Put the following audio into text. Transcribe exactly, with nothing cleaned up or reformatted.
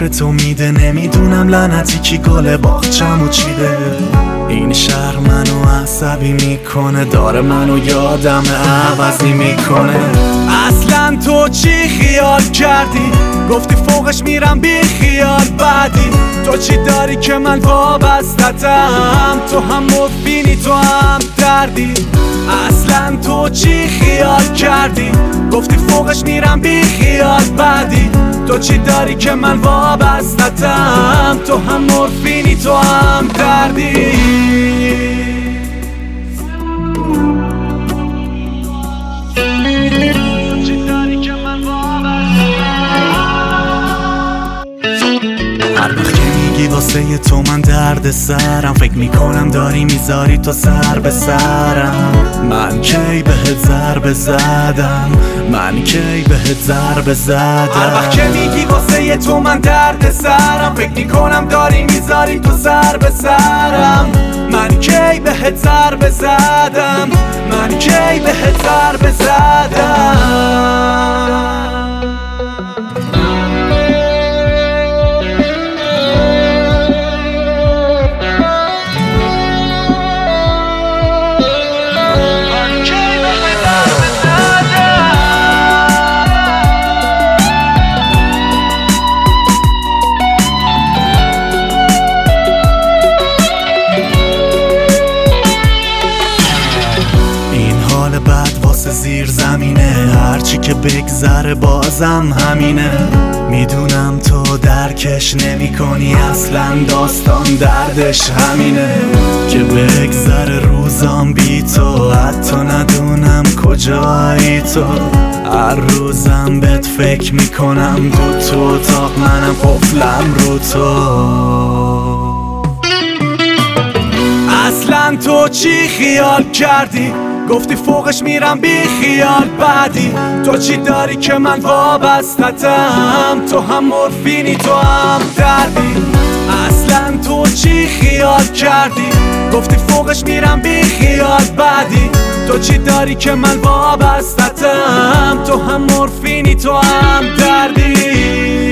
بهار تو میده، نمیدونم لعنتی کی گل باغچمو چیده. این شهر منو عصبی میکنه، داره منو یادم عوضی میکنه. اصلا تو چی خیال کردی؟ گفتی فوقش میرم بی خیال بعدی. تو چی داری که من وابستتم؟ تو هم مفینی تو هم دردی. اصلا تو چی خیال کردی؟ گفتی فوقش میرم بی خیال بعدی. تو چی داری که من وابستتم؟ تو هم مورفینی تو هم دردی. هر وقت که میگی واسه تو من درد سرم، فکر میکنم داری میذاری تو سر به سرم. من کی بهت ضربه زدم؟ من کی بهت ضربه زدم؟ هر وقت که میگی واسه تو من درد سرم، فکر میکنم داری میذاری تو سر به سرم. من کی بهت ضربه زدم؟ من کی بهت ضربه زدم؟ زیر زمینه هرچی که بگذره بازم همینه. میدونم تو درکش نمی کنی، اصلا داستان دردش همینه. که بگذره روزام بی تو، حتی ندونم کجایی تو. هر روزم بهت فکر میکنم، دو تو اتاق منم قفلم رو تو. اصلا تو چی خیال کردی؟ گفتی فوقش میرم بی خیال بعدی. تو چی داری که من وابستتم؟ تو هم مورفینی تو هم دردی. اصلا تو چی خیال کردی؟ گفتی فوقش میرم بی خیال بعدی. تو چی داری که من وابستتم؟ تو هم مورفینی تو هم دردی.